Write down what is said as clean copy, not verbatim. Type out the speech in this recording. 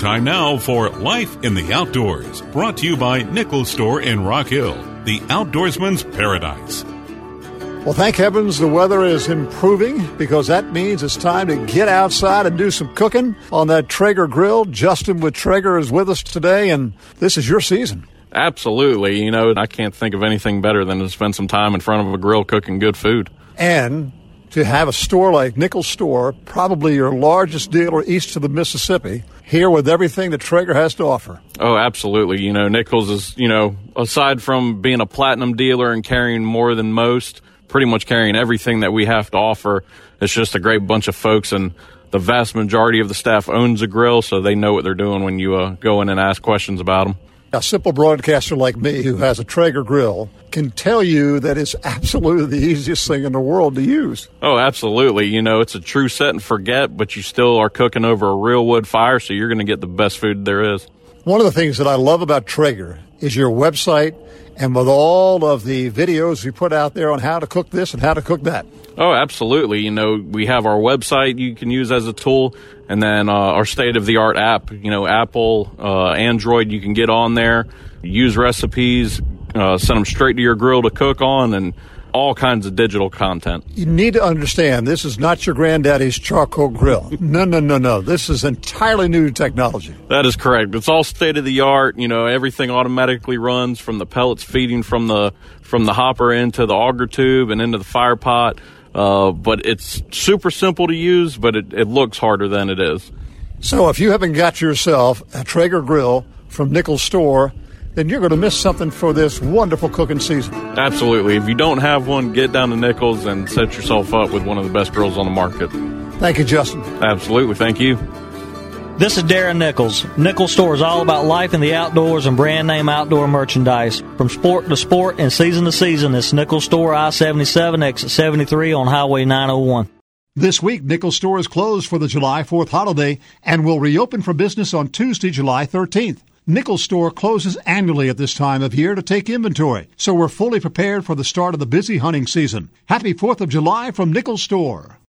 Time now for Life in the Outdoors, brought to you by Nichols Store in Rock Hill, the outdoorsman's paradise. Well, thank heavens the weather is improving, because that means it's time to get outside and do some cooking on that Traeger grill. Justin with Traeger is with us today, and this is your season. Absolutely. I can't think of anything better than to spend some time in front of a grill cooking good food. And to have a store like Nichols Store, probably your largest dealer east of the Mississippi, here with everything that Traeger has to offer. Oh, absolutely. Nichols is, aside from being a platinum dealer and carrying more than most, pretty much carrying everything that we have to offer. It's just a great bunch of folks, and the vast majority of the staff owns a grill, so they know what they're doing when you go in and ask questions about them. A simple broadcaster like me who has a Traeger grill can tell you that it's absolutely the easiest thing in the world to use. Oh, absolutely. It's a true set and forget, but you still are cooking over a real wood fire, so you're going to get the best food there is. One of the things that I love about Traeger is your website, and with all of the videos you put out there on how to cook this and how to cook that. Oh, absolutely. We have our website you can use as a tool, and then our state-of-the-art app, Apple, Android, you can get on there, use recipes, send them straight to your grill to cook on, and all kinds of digital content. You need to understand, this is not your granddaddy's charcoal grill. No. This is entirely new technology. That is correct. It's all state-of-the-art. Everything automatically runs from the pellets feeding from the hopper into the auger tube and into the fire pot. But it's super simple to use, but it looks harder than it is. So if you haven't got yourself a Traeger grill from Nichols Store, then you're going to miss something for this wonderful cooking season. Absolutely. If you don't have one, get down to Nichols and set yourself up with one of the best grills on the market. Thank you, Justin. Absolutely. Thank you. This is Darren Nichols. Nichols Store is all about life in the outdoors and brand name outdoor merchandise. From sport to sport and season to season, it's Nichols Store, I-77, exit 73 on Highway 901. This week, Nichols Store is closed for the July 4th holiday and will reopen for business on Tuesday, July 13th. Nichols Store closes annually at this time of year to take inventory, so we're fully prepared for the start of the busy hunting season. Happy 4th of July from Nichols Store.